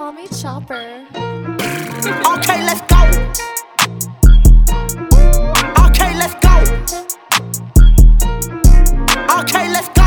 call me Chopper. Okay, let's go. Okay, let's go. Okay, let's go.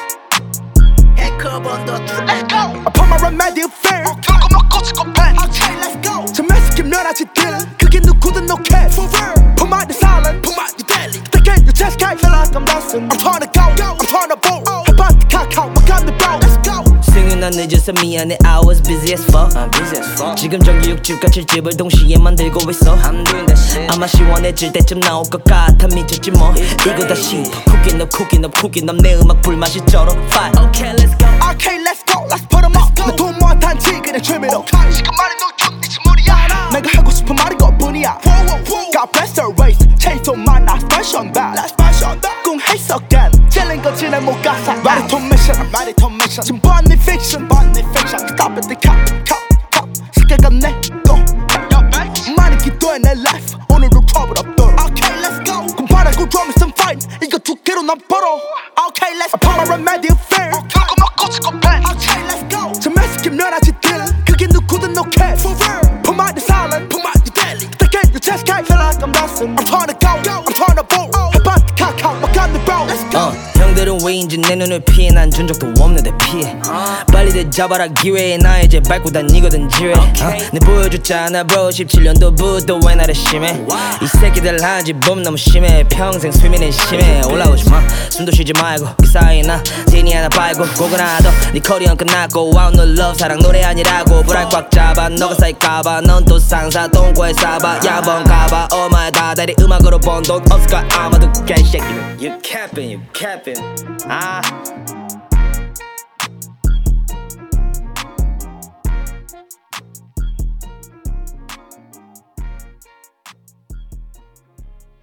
Let's go. I put my remedy fair. 궁금한 꼬치고 배. Okay, let's go. 저 매스키면 아직 딜. 그게 누구든 no care. Put my silent. Put my daily. They get your chest cake. Feel like I'm dancing. I'm trying to go. I'm trying to vote. 해봤다 카카오. 막 가면 bro. Let's go. 승윤 난 늦어서 미안해 I was busy as fuck. I'm busy as fuck. 지금 전기 6집과 7집을 동시에 만들고 있어. I'm doing that shit. 아마 시원해질 때쯤 나올 것 같아 미쳤지 뭐. 이거 다 싶어. Cooking up, cooking up, cooking up. 내 음악 불맛이 쩔어. Fire. Okay, let's go. Okay, let's go. Let's put 'em up. 내 돈 모아 단지 그냥 취미로. 지금 말이 너준 네 지물이야. 내가 하고 싶은 말이 그뿐이야. God bless the race. 체인소 만나 fashion back. Let's fashion back. 꿍 해석된 찔린 거지 내 목 가사. 말이톤 mission, 말이톤 mission. 지금 번니 fiction, 번니 fiction. Stop at the cop, cop, cop. 시계가 내 거. 많이 기도해 내 life. 오늘도 trouble 없도록. Okay, let's go. 공파라고 drum is some fight. 이거 두 개로 난 벌어. Okay, let's go. I put my remedy fair. 궁금한 꼬치고 배. Okay, let's go. 저 매스키면 아직 딜. 그게 누구든 no care. Put my silent. Put my daily. They get your chest cake. Feel like I'm dancing. I'm trying to go. I'm trying to vote. 해봤다 카카오. 막 가면 bro. Let's go. 형들은 왜인지 내 눈을 피해 난 준 적도 없는데 피해. 빨리 대잡아라 기회에 나 이제 밟고 다니거든 지뢰. 내 보여줬잖아 bro 17년도부터 왜 나를 심해. 이 새끼들 한지 봄 너무 심해. 평생 수면은 심해. 올라오지 마 숨도 쉬지 말고 그 사이에 나 디니 하나 빨고 곡은 하나 더 네 커리어는 끝났고 wow no love 사랑 노래 아니라고 불알 꽉 잡아 너가 쌓일까봐 넌 또 상사 똥꼬에 싸봐 야번 가봐 oh my god 다리 음악으로 번 돈 없을까 아마도 개새끼들 You capping you capping